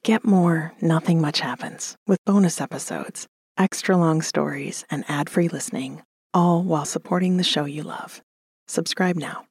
Get more Nothing Much Happens with bonus episodes, extra long stories, and ad-free listening, all while supporting the show you love. Subscribe now.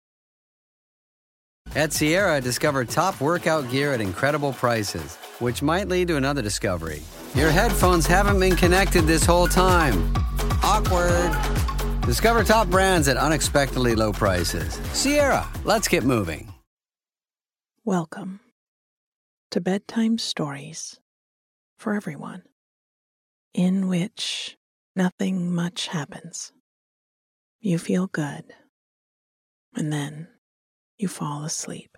At Sierra, discover top workout gear at incredible prices, which might lead to another discovery. Your headphones haven't been connected this whole time. Awkward. Discover top brands at unexpectedly low prices. Sierra, let's get moving. Welcome to Bedtime Stories for Everyone, in which nothing much happens. You feel good, and then you fall asleep.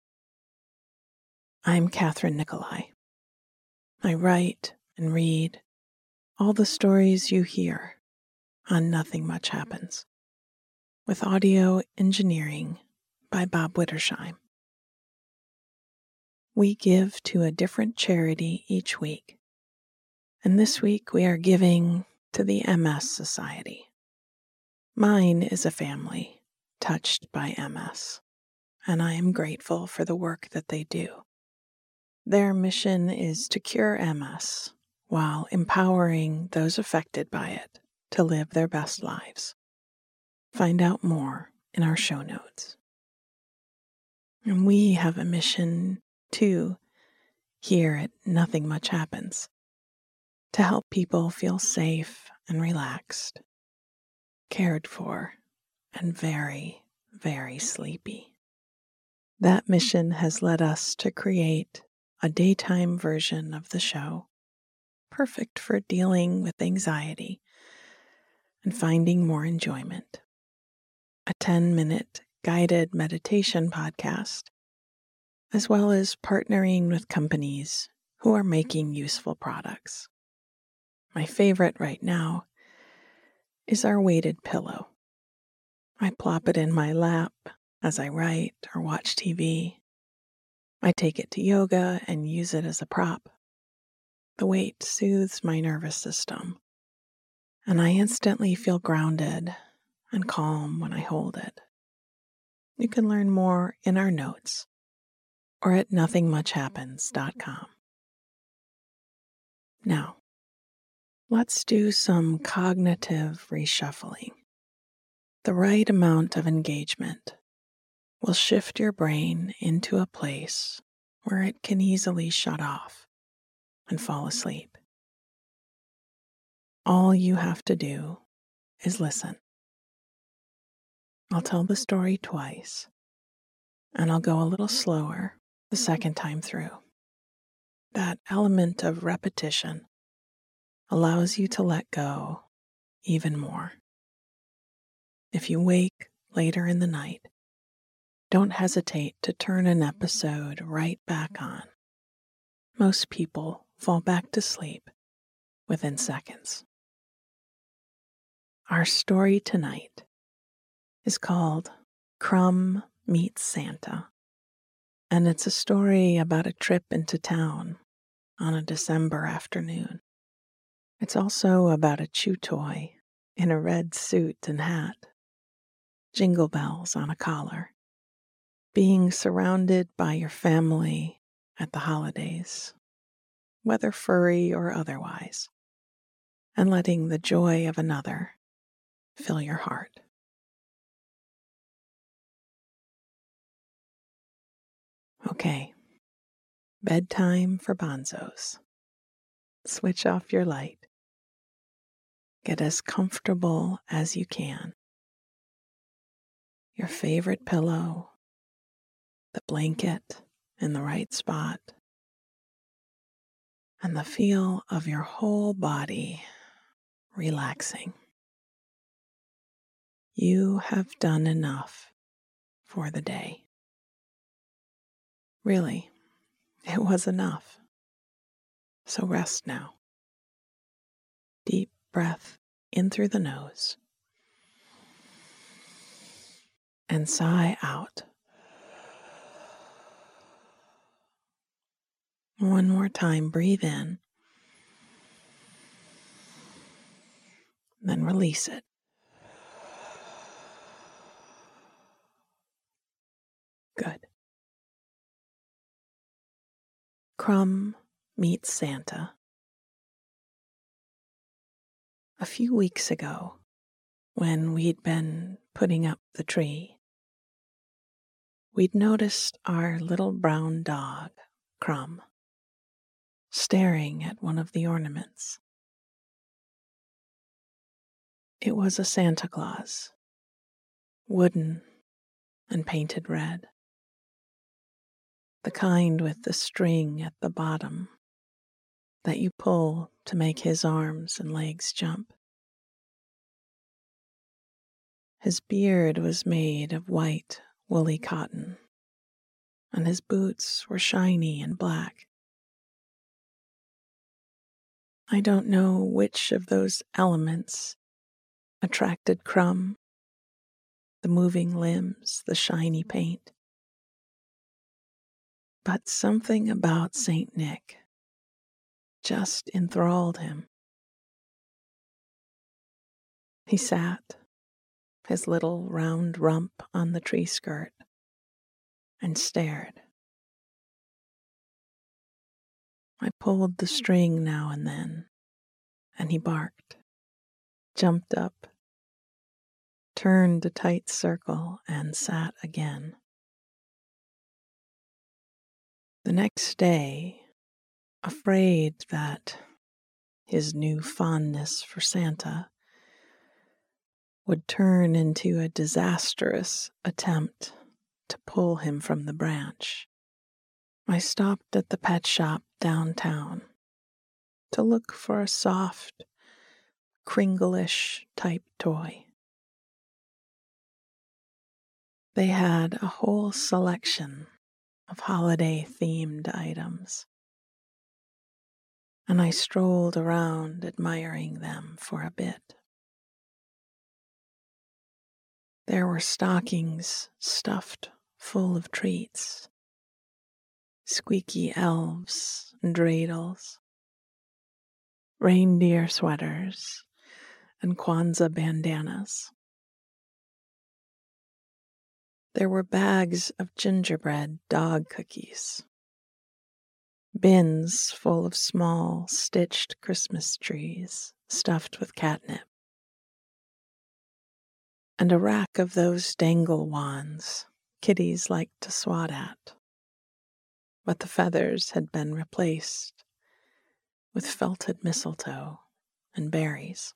I'm Catherine Nicolai. I write and read all the stories you hear on Nothing Much Happens, with audio engineering by Bob Wittersheim. We give to a different charity each week, and this week we are giving to the MS Society. Mine is a family touched by MS, and I am grateful for the work that they do. Their mission is to cure MS while empowering those affected by it to live their best lives. Find out more in our show notes. And we have a mission too here at Nothing Much Happens, to help people feel safe and relaxed, cared for, and very, very sleepy. That mission has led us to create a daytime version of the show, perfect for dealing with anxiety and finding more enjoyment. A 10-minute guided meditation podcast, as well as partnering with companies who are making useful products. My favorite right now is our weighted pillow. I plop it in my lap as I write or watch TV. I take it to yoga and use it as a prop. The weight soothes my nervous system, and I instantly feel grounded and calm when I hold it. You can learn more in our notes or at nothingmuchhappens.com. Now, let's do some cognitive reshuffling. The right amount of engagement will shift your brain into a place where it can easily shut off and fall asleep. All you have to do is listen. I'll tell the story twice, and I'll go a little slower the second time through. That element of repetition allows you to let go even more. If you wake later in the night, don't hesitate to turn an episode right back on. Most people fall back to sleep within seconds. Our story tonight is called Crumb Meets Santa, and it's a story about a trip into town on a December afternoon. It's also about a chew toy in a red suit and hat, jingle bells on a collar, being surrounded by your family at the holidays, whether furry or otherwise, and letting the joy of another fill your heart. Okay, bedtime for bonzos. Switch off your light. Get as comfortable as you can. Your favorite pillow, the blanket in the right spot, and the feel of your whole body relaxing. You have done enough for the day. Really, it was enough. So rest now. Deep breath in through the nose and sigh out. One more time, breathe in, then release it. Good. Crumb Meets Santa. A few weeks ago, when we'd been putting up the tree, we'd noticed our little brown dog, Crumb, staring at one of the ornaments. It was a Santa Claus, wooden and painted red, the kind with the string at the bottom that you pull to make his arms and legs jump. His beard was made of white, woolly cotton, and his boots were shiny and black. I don't know which of those elements attracted Crumb, the moving limbs, the shiny paint. But something about Saint Nick just enthralled him. He sat, his little round rump on the tree skirt, and stared. I pulled the string now and then, and he barked, jumped up, turned a tight circle, and sat again. The next day, afraid that his new fondness for Santa would turn into a disastrous attempt to pull him from the branch, I stopped at the pet shop downtown to look for a soft, Kringle-ish type toy. They had a whole selection of holiday-themed items, and I strolled around admiring them for a bit. There were stockings stuffed full of treats, squeaky elves and dreidels, reindeer sweaters, and Kwanzaa bandanas. There were bags of gingerbread dog cookies, bins full of small stitched Christmas trees stuffed with catnip, and a rack of those dangle wands kitties like to swat at, but the feathers had been replaced with felted mistletoe and berries.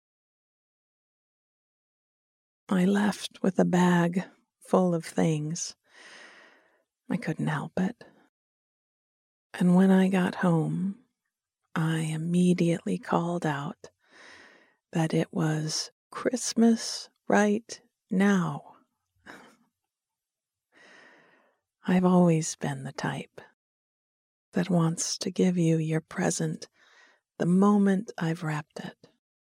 I left with a bag full of things. I couldn't help it. And when I got home, I immediately called out that it was Christmas right now. I've always been the type that wants to give you your present the moment I've wrapped it.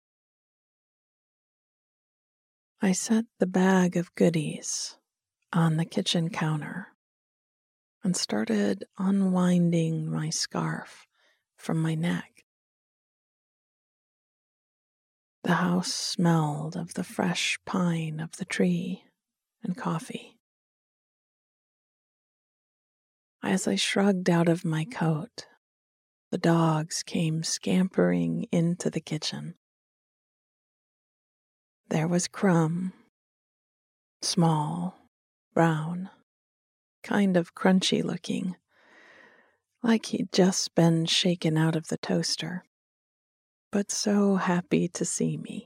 I set the bag of goodies on the kitchen counter and started unwinding my scarf from my neck. The house smelled of the fresh pine of the tree and coffee. As I shrugged out of my coat, the dogs came scampering into the kitchen. There was Crumb, small, brown, kind of crunchy looking, like he'd just been shaken out of the toaster, but so happy to see me.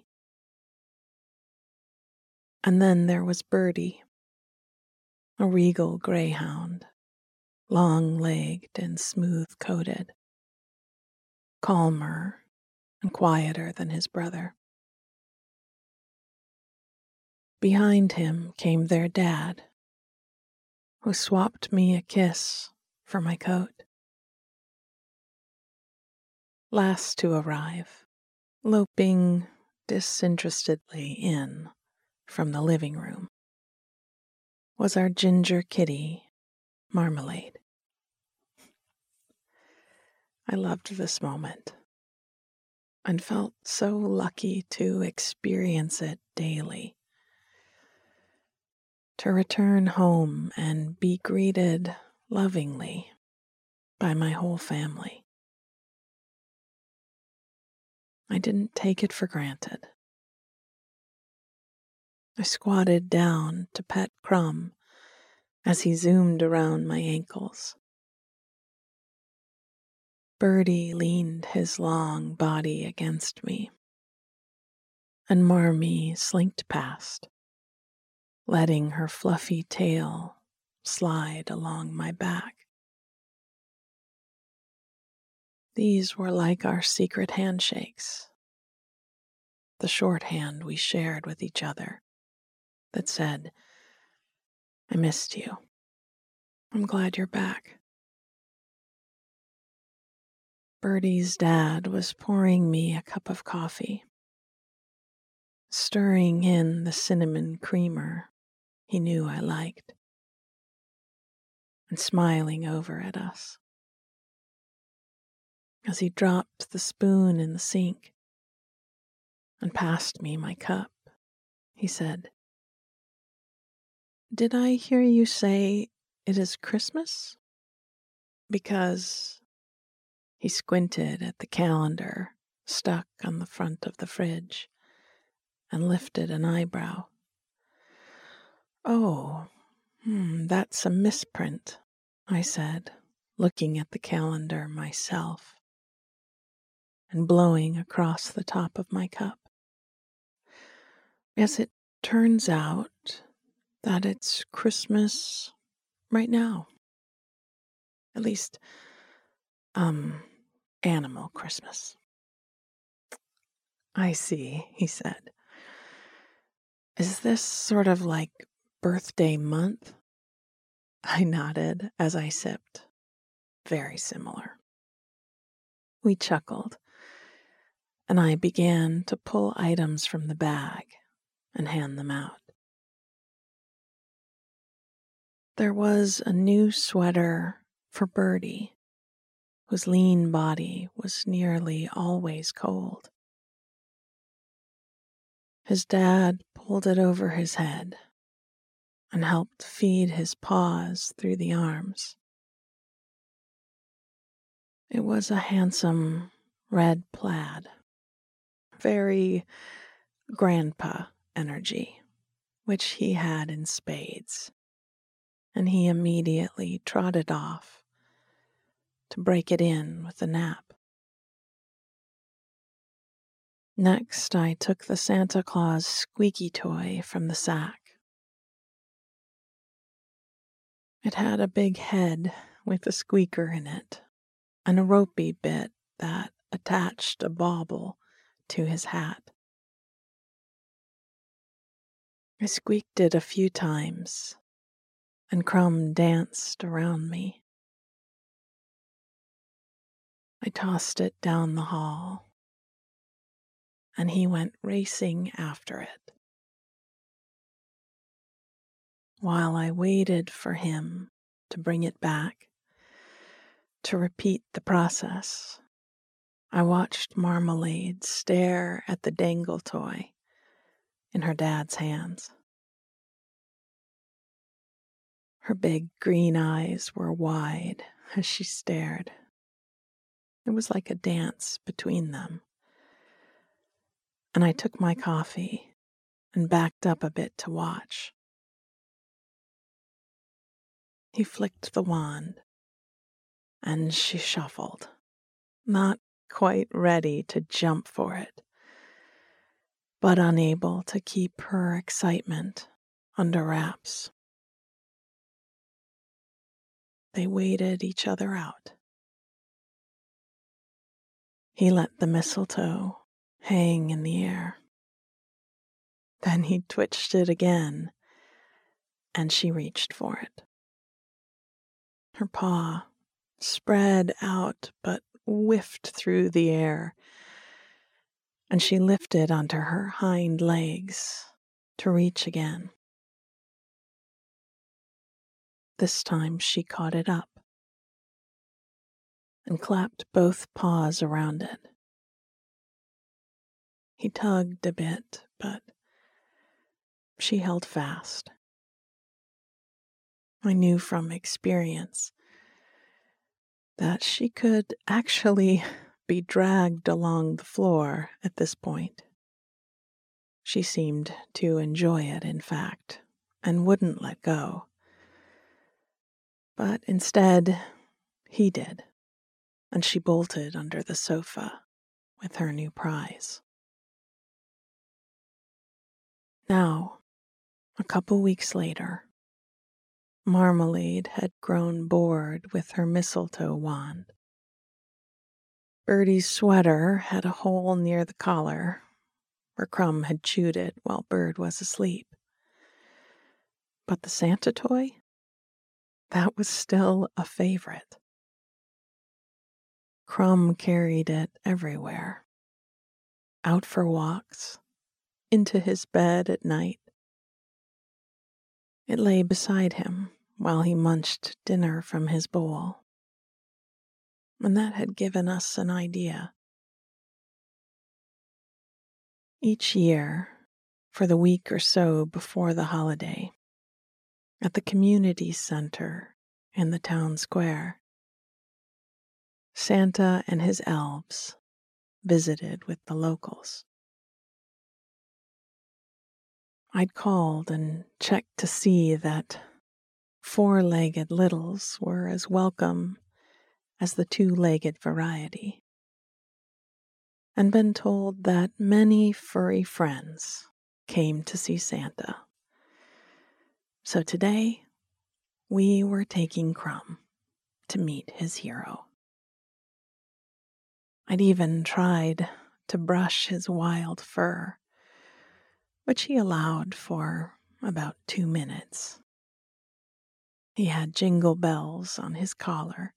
And then there was Birdie, a regal greyhound, long-legged and smooth-coated, calmer and quieter than his brother. Behind him came their dad, who swapped me a kiss for my coat. Last to arrive, loping disinterestedly in from the living room, was our ginger kitty, Marmalade. I loved this moment and felt so lucky to experience it daily. To return home and be greeted lovingly by my whole family. I didn't take it for granted. I squatted down to pet Crumb as he zoomed around my ankles. Birdie leaned his long body against me, and Marmee slinked past, letting her fluffy tail slide along my back. These were like our secret handshakes, the shorthand we shared with each other that said, "I missed you. I'm glad you're back." Birdie's dad was pouring me a cup of coffee, stirring in the cinnamon creamer he knew I liked, and smiling over at us. As he dropped the spoon in the sink and passed me my cup, he said, "Did I hear you say it is Christmas? Because..." He squinted at the calendar stuck on the front of the fridge and lifted an eyebrow. "Oh, that's a misprint," I said, looking at the calendar myself and blowing across the top of my cup. As it turns out that it's Christmas right now. At least, Animal Christmas. "I see," he said. "Is this sort of like birthday month?" I nodded as I sipped. "Very similar." We chuckled, and I began to pull items from the bag and hand them out. There was a new sweater for Birdie, whose lean body was nearly always cold. His dad pulled it over his head and helped feed his paws through the arms. It was a handsome red plaid, very grandpa energy, which he had in spades, and he immediately trotted off to break it in with a nap. Next, I took the Santa Claus squeaky toy from the sack. It had a big head with a squeaker in it and a ropey bit that attached a bauble to his hat. I squeaked it a few times, and Crumb danced around me. I tossed it down the hall, and he went racing after it. While I waited for him to bring it back, to repeat the process, I watched Marmalade stare at the dangle toy in her dad's hands. Her big green eyes were wide as she stared. It was like a dance between them. And I took my coffee and backed up a bit to watch. He flicked the wand, and she shuffled, not quite ready to jump for it, but unable to keep her excitement under wraps. They waited each other out. He let the mistletoe hang in the air. Then he twitched it again, and she reached for it. Her paw spread out but whiffed through the air, and she lifted onto her hind legs to reach again. This time she caught it up and clapped both paws around it. He tugged a bit, but she held fast. I knew from experience that she could actually be dragged along the floor at this point. She seemed to enjoy it, in fact, and wouldn't let go. But instead, he did, and she bolted under the sofa with her new prize. Now, a couple weeks later, Marmalade had grown bored with her mistletoe wand. Birdie's sweater had a hole near the collar where Crumb had chewed it while Bird was asleep. But the Santa toy? That was still a favorite. Crumb carried it everywhere. Out for walks, into his bed at night. It lay beside him while he munched dinner from his bowl. And that had given us an idea. Each year, for the week or so before the holiday, at the community center in the town square, Santa and his elves visited with the locals. I'd called and checked to see that four-legged littles were as welcome as the two-legged variety, and been told that many furry friends came to see Santa. So today, we were taking Crumb to meet his hero. I'd even tried to brush his wild fur, which he allowed for about 2 minutes. He had jingle bells on his collar,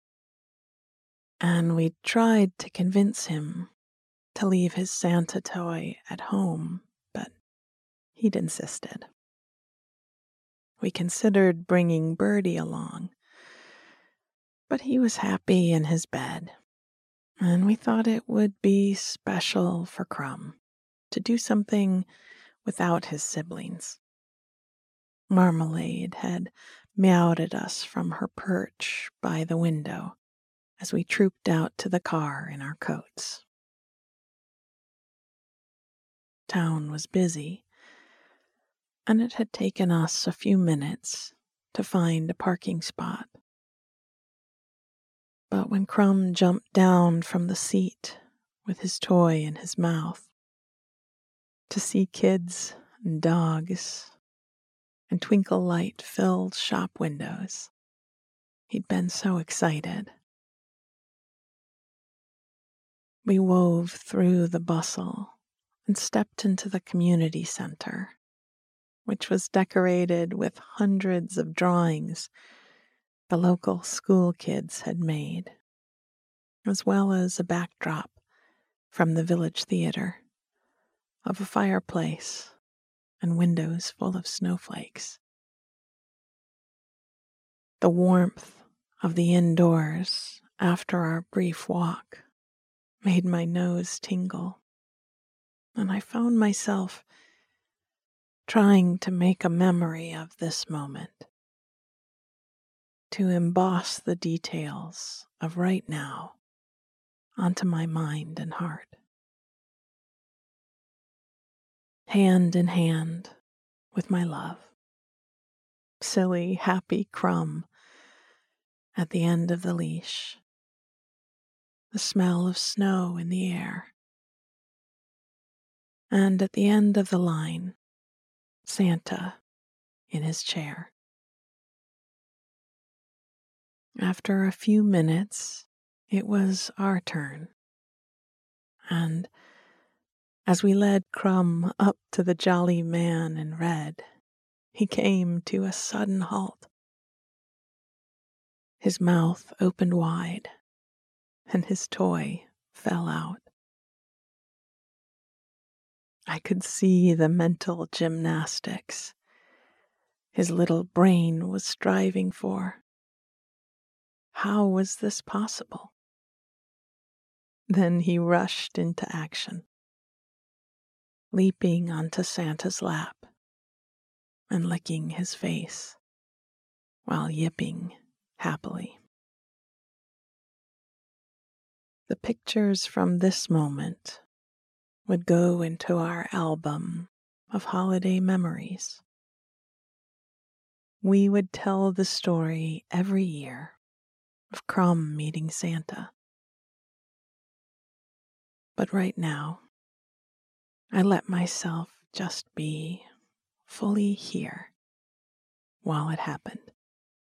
and we tried to convince him to leave his Santa toy at home, but he'd insisted. We considered bringing Birdie along, but he was happy in his bed, and we thought it would be special for Crumb to do something without his siblings. Marmalade had meowed at us from her perch by the window as we trooped out to the car in our coats. Town was busy, and it had taken us a few minutes to find a parking spot. But when Crumb jumped down from the seat with his toy in his mouth, to see kids and dogs and twinkle light-filled shop windows, he'd been so excited. We wove through the bustle and stepped into the community center, which was decorated with hundreds of drawings the local school kids had made, as well as a backdrop from the village theater of a fireplace and windows full of snowflakes. The warmth of the indoors after our brief walk made my nose tingle, and I found myself trying to make a memory of this moment, to emboss the details of right now onto my mind and heart. Hand in hand with my love, silly, happy Crumb at the end of the leash, the smell of snow in the air, and at the end of the line, Santa in his chair. After a few minutes, it was our turn, and as we led Crumb up to the jolly man in red, he came to a sudden halt. His mouth opened wide, and his toy fell out. I could see the mental gymnastics his little brain was striving for. How was this possible? Then he rushed into action, leaping onto Santa's lap and licking his face while yipping happily. The pictures from this moment would go into our album of holiday memories. We would tell the story every year of Crumb meeting Santa. But right now, I let myself just be fully here while it happened,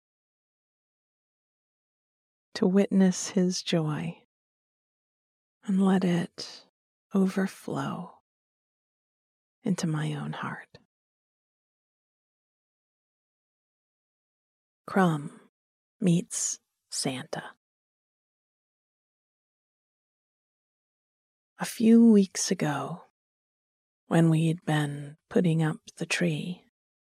to witness his joy and let it overflow into my own heart. Crumb meets Santa. A few weeks ago, when we'd been putting up the tree,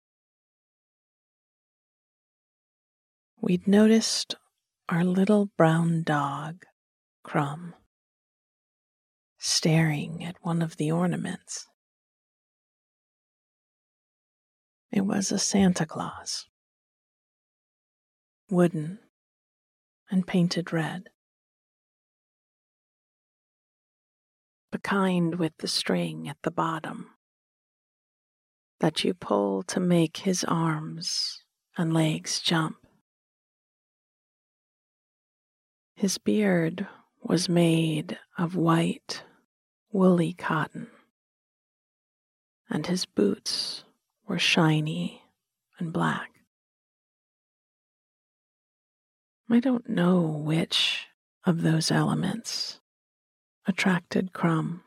we'd noticed our little brown dog, Crumb, staring at one of the ornaments. It was a Santa Claus, wooden and painted red, the kind with the string at the bottom that you pull to make his arms and legs jump. His beard was made of white, woolly cotton, and his boots were shiny and black. I don't know which of those elements attracted Crumb.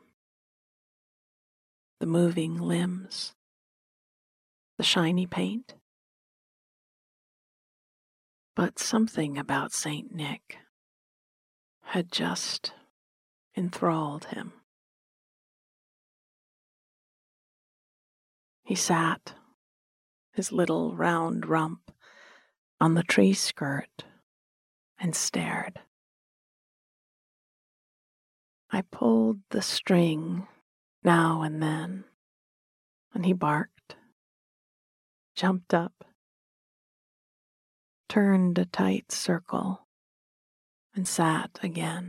The moving limbs, the shiny paint, but something about Saint Nick had just enthralled him. He sat, his little round rump on the tree skirt, and stared. I pulled the string now and then, and he barked, jumped up, turned a tight circle, and sat again.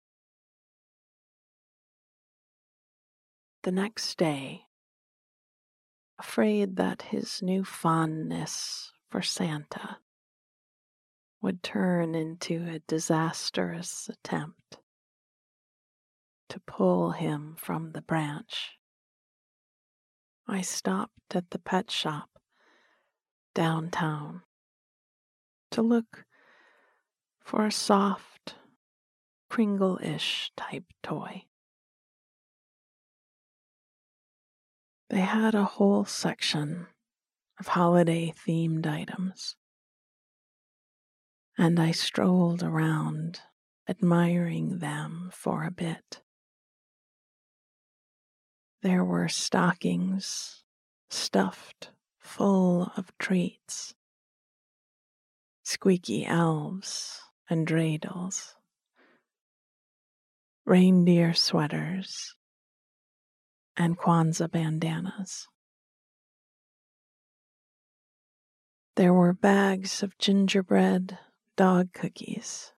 The next day, afraid that his new fondness for Santa would turn into a disastrous attempt to pull him from the branch, I stopped at the pet shop downtown to look for a soft, Kringle-ish type toy. They had a whole section of holiday-themed items, and I strolled around admiring them for a bit. There were stockings stuffed full of treats, squeaky elves and dreidels, reindeer sweaters, and Kwanzaa bandanas. There were bags of gingerbread dog cookies,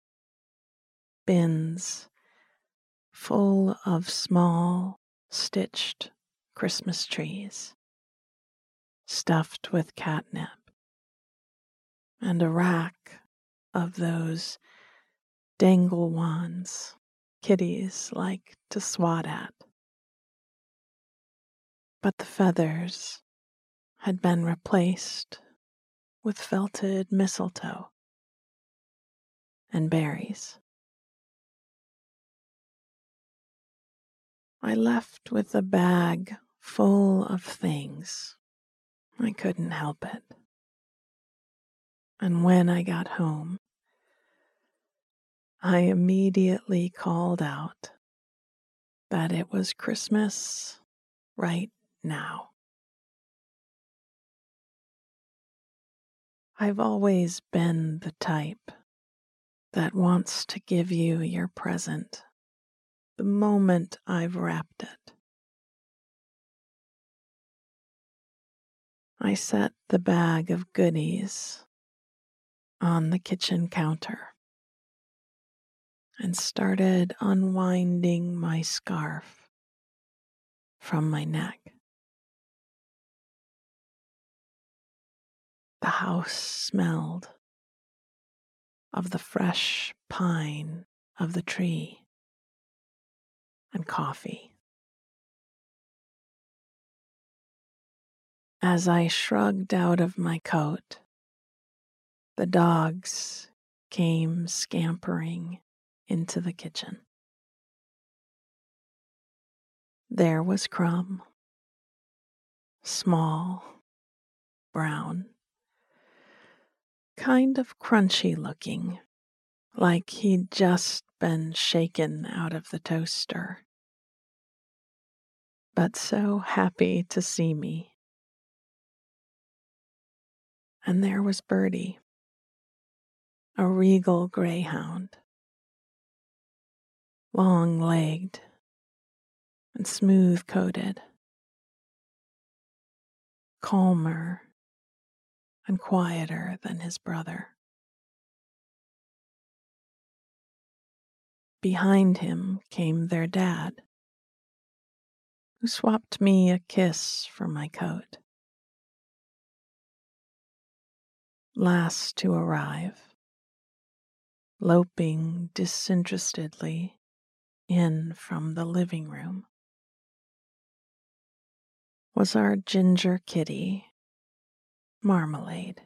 bins full of small, stitched Christmas trees, stuffed with catnip, and a rack of those dangle wands kitties like to swat at. But the feathers had been replaced with felted mistletoe and berries. I left with a bag full of things. I couldn't help it. And when I got home, I immediately called out that it was Christmas right now. I've always been the type that wants to give you your present the moment I've wrapped it. I set the bag of goodies on the kitchen counter and started unwinding my scarf from my neck. The house smelled of the fresh pine of the tree and coffee. As I shrugged out of my coat, the dogs came scampering into the kitchen. There was Crumb, small, brown, kind of crunchy looking, like he'd just been shaken out of the toaster, but so happy to see me. And there was Birdie, a regal greyhound, long-legged and smooth-coated, calmer and quieter than his brother. Behind him came their dad, who swapped me a kiss for my coat. Last to arrive, loping disinterestedly in from the living room, was our ginger kitty, Marmalade.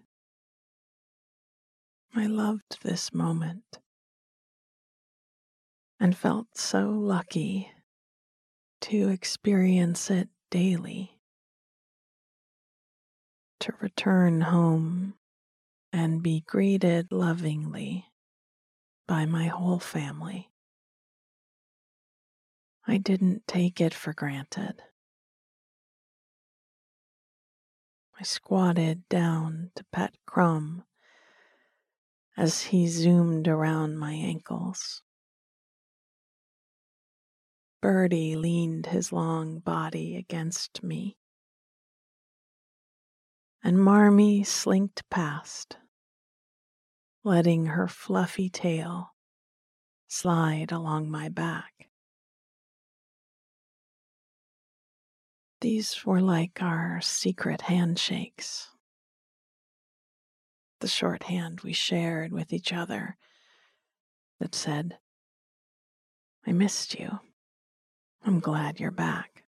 I loved this moment and felt so lucky to experience it daily, to return home and be greeted lovingly by my whole family. I didn't take it for granted. I squatted down to pet Crumb as he zoomed around my ankles. Birdie leaned his long body against me, and Marmee slinked past, letting her fluffy tail slide along my back. These were like our secret handshakes, the shorthand we shared with each other that said, "I missed you. I'm glad you're back."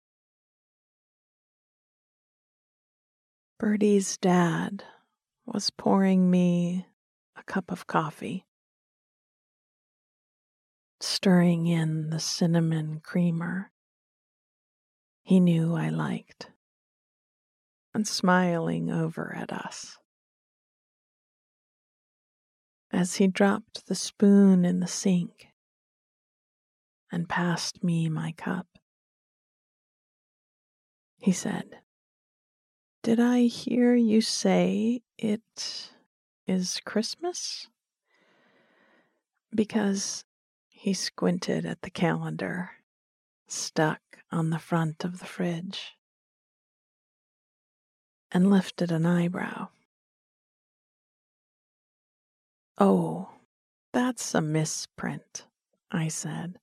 Birdie's dad was pouring me a cup of coffee, stirring in the cinnamon creamer he knew I liked, and smiling over at us. As he dropped the spoon in the sink and passed me my cup, he said, "Did I hear you say it is Christmas?" Because he squinted at the calendar stuck on the front of the fridge and lifted an eyebrow. "Oh, that's a misprint," I said,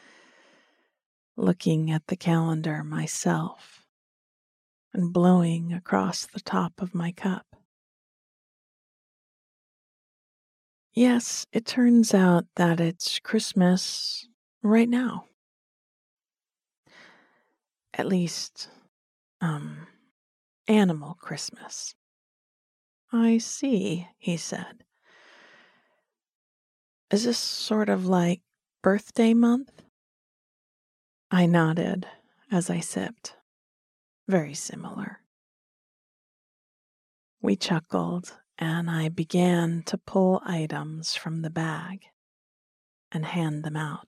looking at the calendar myself and blowing across the top of my cup. "Yes, it turns out that it's Christmas right now. At least, Animal Christmas." "I see," he said. "Is this sort of like birthday month?" I nodded as I sipped. Very similar. We chuckled, and I began to pull items from the bag and hand them out.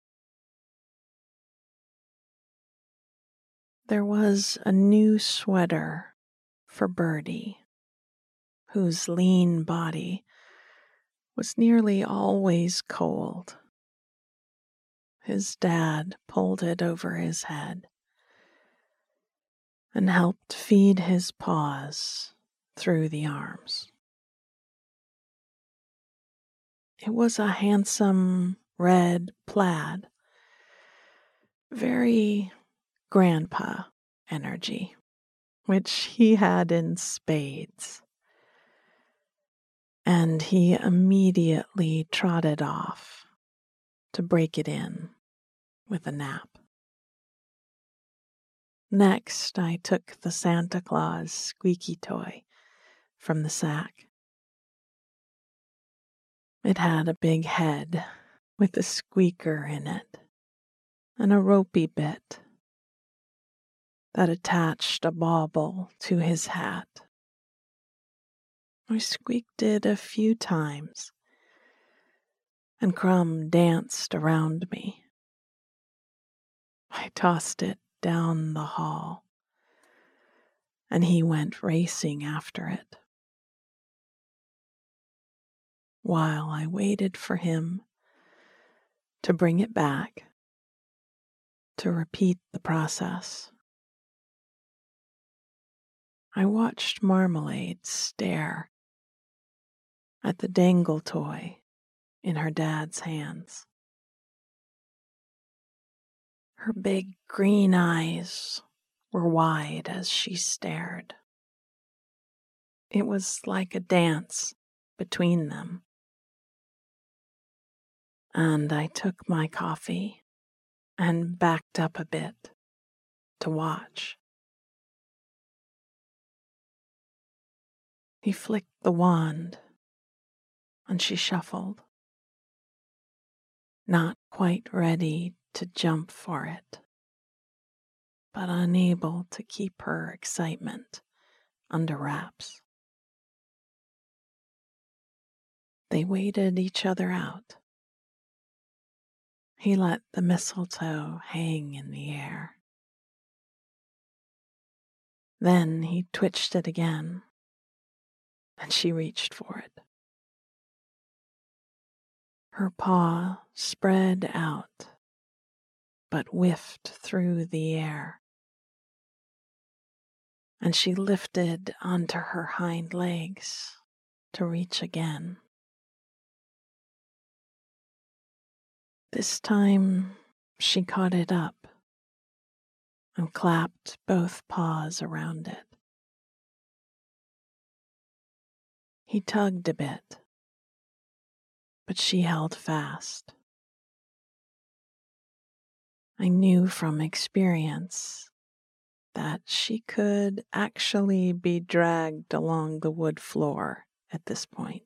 There was a new sweater for Birdie, whose lean body was nearly always cold. His dad pulled it over his head and helped feed his paws through the arms. It was a handsome red plaid. Very grandpa energy, which he had in spades. And he immediately trotted off to break it in with a nap. Next, I took the Santa Claus squeaky toy from the sack. It had a big head with a squeaker in it and a ropey bit that attached a bauble to his hat. I squeaked it a few times, and Crumb danced around me. I tossed it down the hall, and he went racing after it. While I waited for him to bring it back, to repeat the process, I watched Marmalade stare at the dangle toy in her dad's hands. Her big green eyes were wide as she stared. It was like a dance between them. And I took my coffee and backed up a bit to watch. He flicked the wand, and she shuffled, not quite ready to jump for it, but unable to keep her excitement under wraps. They waited each other out. He let the mistletoe hang in the air. Then he twitched it again, and she reached for it. Her paw spread out, but whiffed through the air, and she lifted onto her hind legs to reach again. This time she caught it up and clapped both paws around it. He tugged a bit, but she held fast. I knew from experience that she could actually be dragged along the wood floor at this point.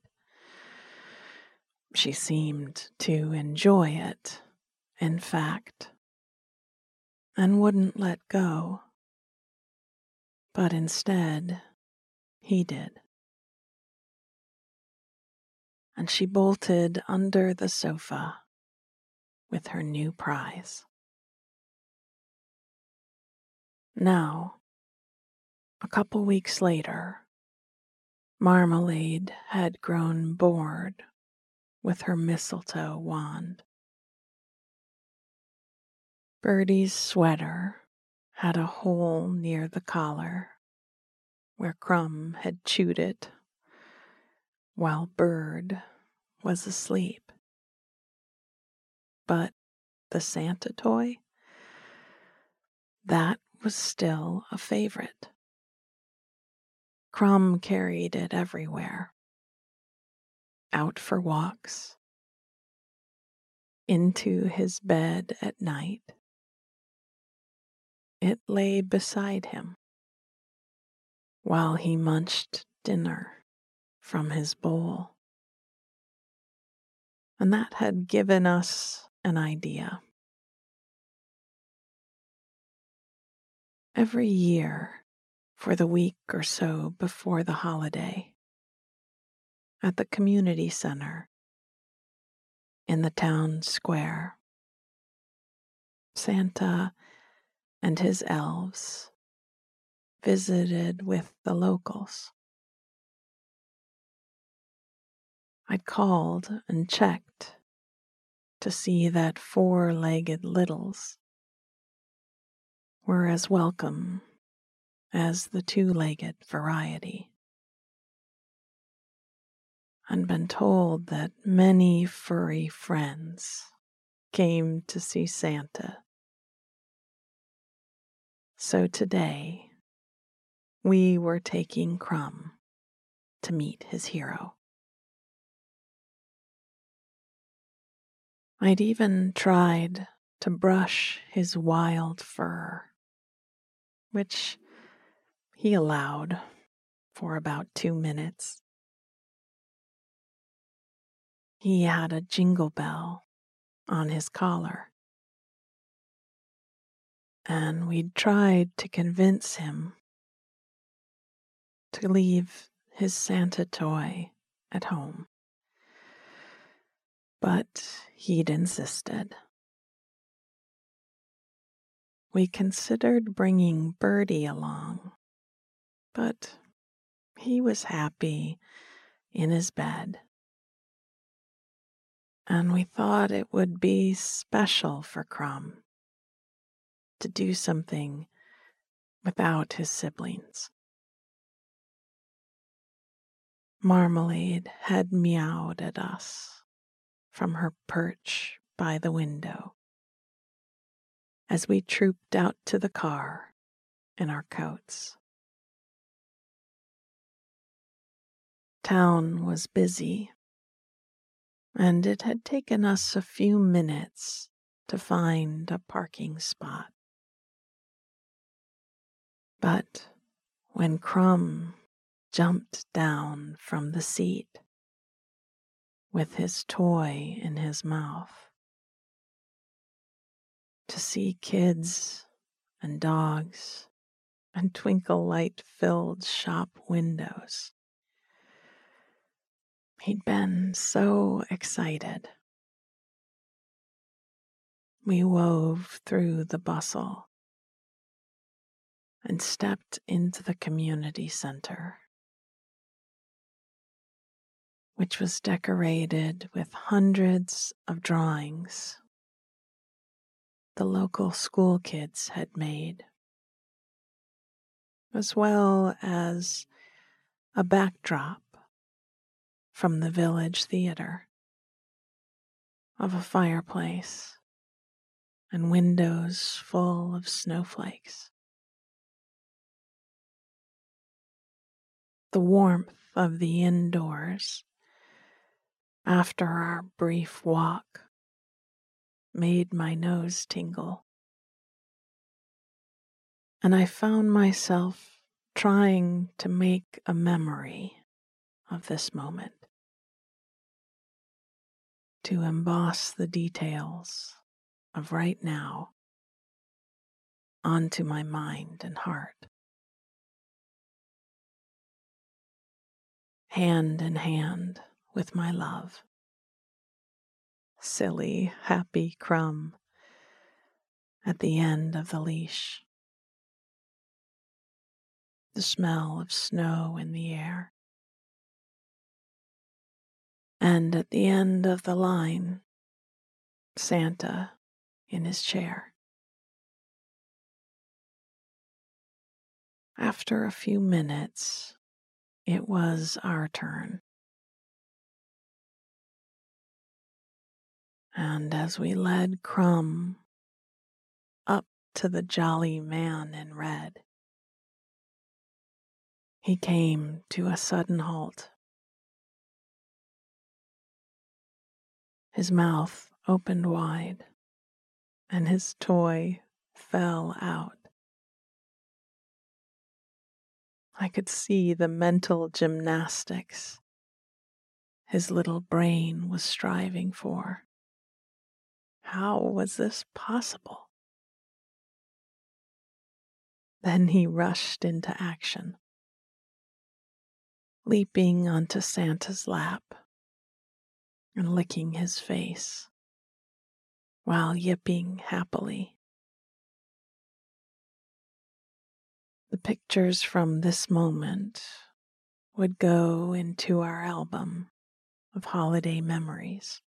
She seemed to enjoy it, in fact, and wouldn't let go. But instead, he did. And she bolted under the sofa with her new prize. Now, a couple weeks later, Marmalade had grown bored with her mistletoe wand. Birdie's sweater had a hole near the collar where Crumb had chewed it while Bird was asleep. But the Santa toy, that was still a favorite. Crumb carried it everywhere. Out for walks, into his bed at night. It lay beside him while he munched dinner from his bowl. And that had given us an idea. Every year, for the week or so before the holiday, at the community center in the town square, Santa and his elves visited with the locals. I'd called and checked to see that four-legged littles were as welcome as the two-legged variety, and been told that many furry friends came to see Santa. So today, we were taking Crumb to meet his hero. I'd even tried to brush his wild fur, which he allowed for about 2 minutes. He had a jingle bell on his collar, and we'd tried to convince him to leave his Santa toy at home. But he'd insisted. We considered bringing Birdie along, but he was happy in his bed, and we thought it would be special for Crumb to do something without his siblings. Marmalade had meowed at us from her perch by the window as we trooped out to the car in our coats. Town was busy, and it had taken us a few minutes to find a parking spot. But when Crumb jumped down from the seat with his toy in his mouth, to see kids and dogs and twinkle light-filled shop windows, he'd been so excited. We wove through the bustle and stepped into the community center, which was decorated with hundreds of drawings the local school kids had made, as well as a backdrop from the village theater of a fireplace and windows full of snowflakes. The warmth of the indoors after our brief walk made my nose tingle, and I found myself trying to make a memory of this moment, to emboss the details of right now onto my mind and heart. Hand in hand with my love, silly, happy Crumb at the end of the leash, the smell of snow in the air, and at the end of the line, Santa in his chair. After a few minutes, it was our turn. And as we led Crumb up to the jolly man in red, he came to a sudden halt. His mouth opened wide, and his toy fell out. I could see the mental gymnastics his little brain was striving for. How was this possible? Then he rushed into action, leaping onto Santa's lap and licking his face while yipping happily. The pictures from this moment would go into our album of holiday memories.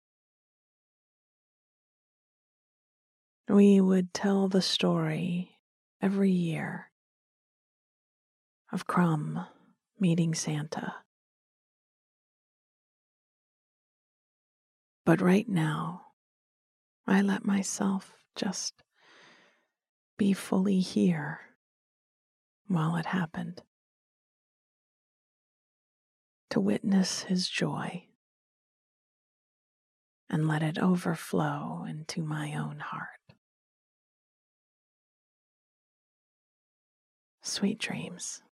We would tell the story every year of Crumb meeting Santa. But right now, I let myself just be fully here while it happened, to witness his joy and let it overflow into my own heart. Sweet dreams.